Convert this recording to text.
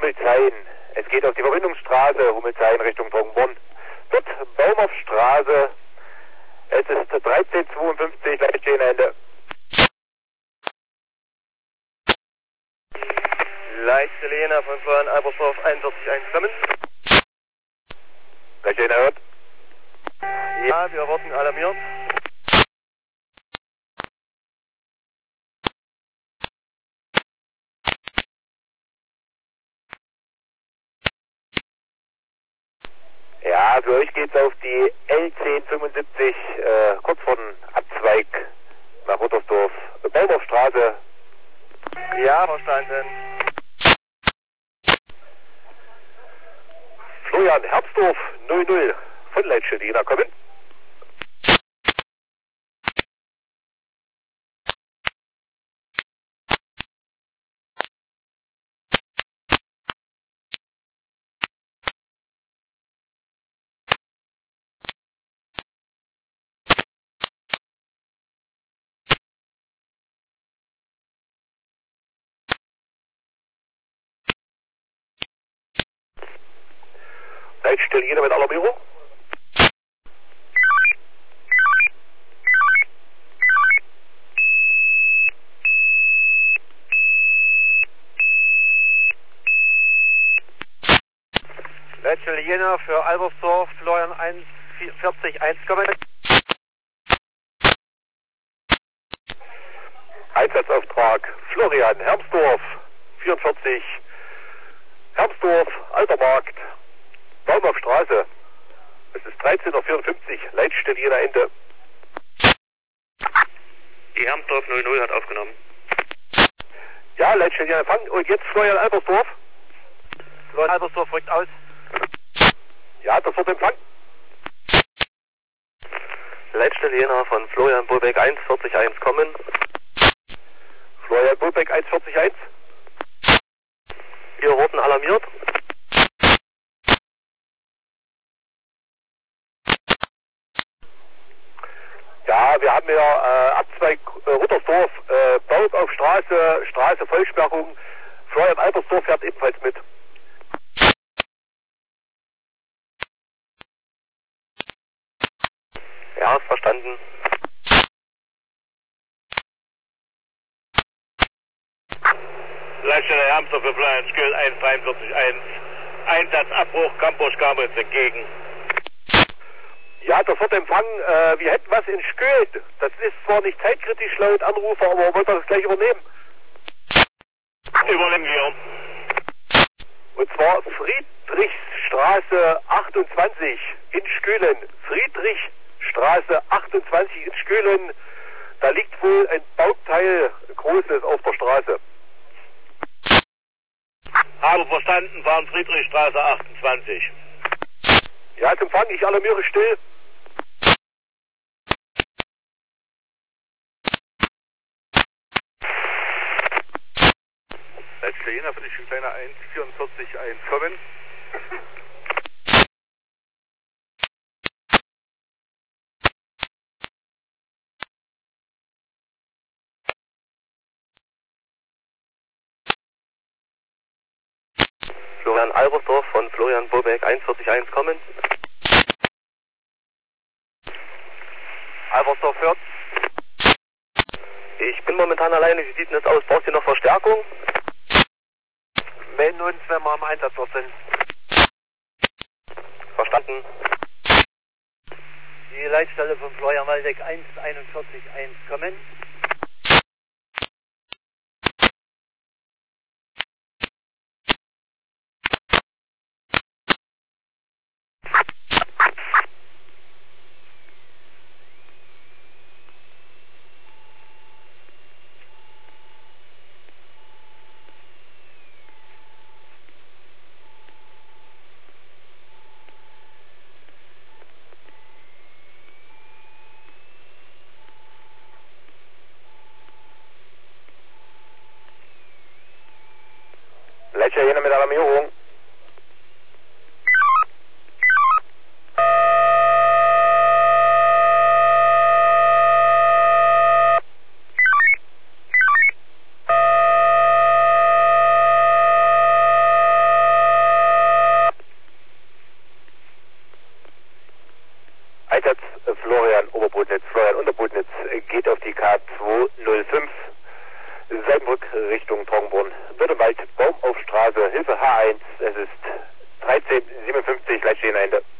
Hummelshain. Es geht auf die Verbindungsstraße Hummelshain Richtung Trockenborn. Dort Baumhoffstraße. Es ist 1352, Leitstehenende. Leitstelle Jena von Florian Albersdorf 41.1 kommen. Leitstehen erhört. Ja, wir wurden alarmiert. Ja, für euch geht's auf die L1075, kurz vor dem Abzweig nach Ruttersdorf. Baumhoffstraße. Ja, verstanden. Florian Herbstdorf 00 von Leitstelle Jena kommen. Leitstelle Jena mit Alarmierung. Leitstelle Jena für Albersdorf, Florian 41.1 kommen. Einsatzauftrag Florian Hermsdorf 44 Hermsdorf, Alter Markt, Baumhoffstraße. Es ist 13.54 Uhr, Leitstelle Jena Ende. Die Hermsdorf 00 hat aufgenommen. Ja, Leitstelle Jena Empfang. Und jetzt Florian Albersdorf. Florian Albersdorf rückt aus. Ja, das wird Empfang. Leitstelle Jena von Florian Bobeck 141 kommen. Florian Bobeck 141. Wir wurden alarmiert. Ja, wir haben hier Abzweig Ruttersdorf, Baumhoffstraße, Straße Vollsperrung. Florian Albersdorf fährt ebenfalls mit. Ja, ist verstanden. Leitstelle Hermsdorf für Florian Skül 143.1. Einsatzabbruch, Campus kam uns entgegen. Ja, das wird Empfang. Wir hätten was in Skön. Das ist zwar nicht zeitkritisch laut Anrufer, aber wir wollen das gleich übernehmen. Übernehmen wir. Und zwar Friedrichstraße 28 in Skülen. Friedrichstraße 28 in Skülen. Da liegt wohl ein Bauteil Großes auf der Straße. Habe verstanden, fahren Friedrichstraße 28. Ja, zum Empfang, ich alarmiere still. Leitstelle Jena für die Schiffleiner 144.1 kommen. Florian Albersdorf von Florian Bobeck 141 kommen. Albersdorf hört. Ich bin momentan alleine, wie sieht denn das aus? Braucht ihr noch Verstärkung? Melden uns, wenn wir am Einsatzort sind. Verstanden. Die Leitstelle von Florian Waldeck 141.1 kommen. Leitstelle Jena mit Alarmierung. Einsatz Florian Oberbodnitz. Florian Unterbodnitz geht auf die K205 Seidenbrück Richtung Trockenbrunn. Württemberg, Baum auf Straße, Hilfe H1. Es ist 13:57, Leitstehen Ende.